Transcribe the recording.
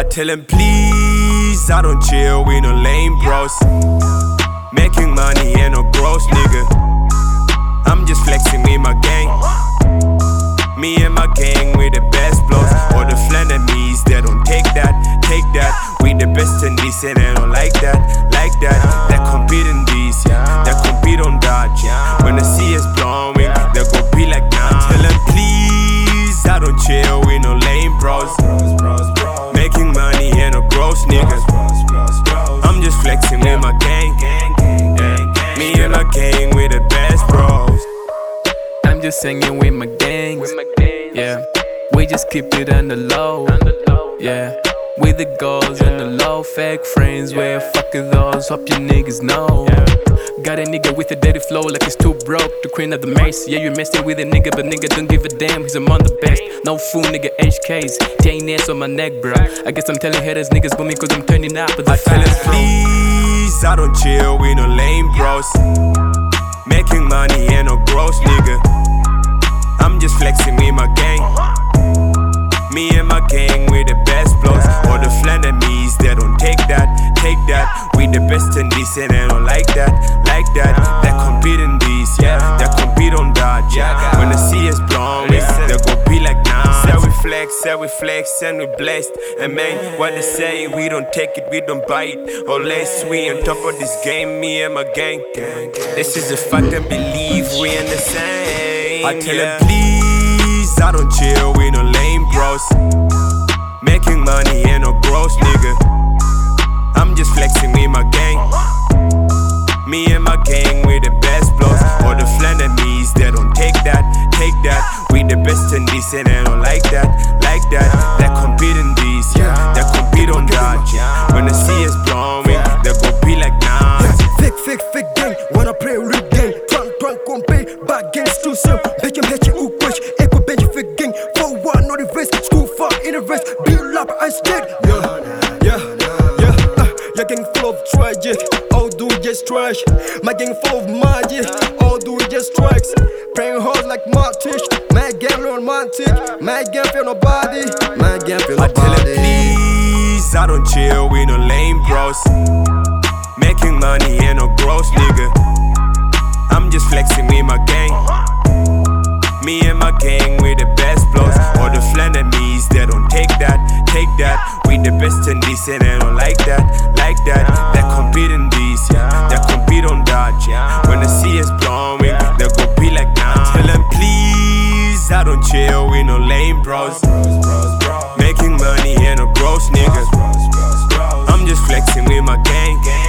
tell him please, I don't chill with no lame bros. Making money ain't no gross, nigga. I'm just flexing with my gang. Me and my gang, we the best blows. All the flanemies, they don't take that. We the best in this and they don't like that. They compete in this, yeah. They compete on that, yeah. When they see us blowing, they go be like, nah. Tell them please, I don't chill with no lame bros. Making money ain't no gross, nigga. I'm just flexing with my gang. Me and my gang, we the best bros. I'm just singing with my gang. Yeah, we just keep it on the low. Yeah, with the goals and the low. Fake friends, where fuck are those? Hope you niggas know. Got a nigga with a dirty flow like he's too broke. The queen of the mace. Yeah, you messing with a nigga, but nigga don't give a damn. He's among the best. No fool, nigga, HKs. TNS on my neck, bro. I guess I'm telling haters niggas for me cause I'm turning up. But I tell him please, I don't chill with no lame bros. Making money ain't no gross, nigga. I'm just flexing with my gang. Me and my gang, we the best blows. All the flanemies, they don't take that. We the best in this and they don't like that. They compete in this, yeah. They compete on that, yeah. When they see us blowing, they go be like, nah. Say we flex and we blessed. And man, what they say, we don't take it, we don't buy it. Unless we on top of this game, me and my gang. This is a fact and believe we in the same. I tell them please, I don't chill with no lame bros. Making money ain't no gross, nigga. I'm just flexing with my gang. Me and my gang, we the best blows. All the flanemies, they don't take that. We the best in this and they don't like that. They compete in this, yeah. They compete on that, yeah. When they see us blowing, they go be like, nah. Fake gang, wanna play real game. Tran compare, bad gangs too soon. Beckham Hetchy Ukwash, Echo Bench fake gang. For one, not the rest, school far in the rest. Build up and stead. Your gang full of tragic, all do just trash. My gang full of magic, all do just tracks. Praying hard like Martish, my gang romantic. My gang feel nobody, my gang feel nobody. I tell him please, I don't chill with no lame bros. Making money ain't no gross, nigga. I'm just flexing with my gang. Me and my gang, we the best blows. All the flanemies, they don't take that. We the best in this and they don't like that. They compete in this, yeah. They compete on that, yeah. When they see us blowing, they go be like, nah. Tell them please, I don't chill with no lame bros. Making money ain't no gross, nigga. I'm just flexing with my gang.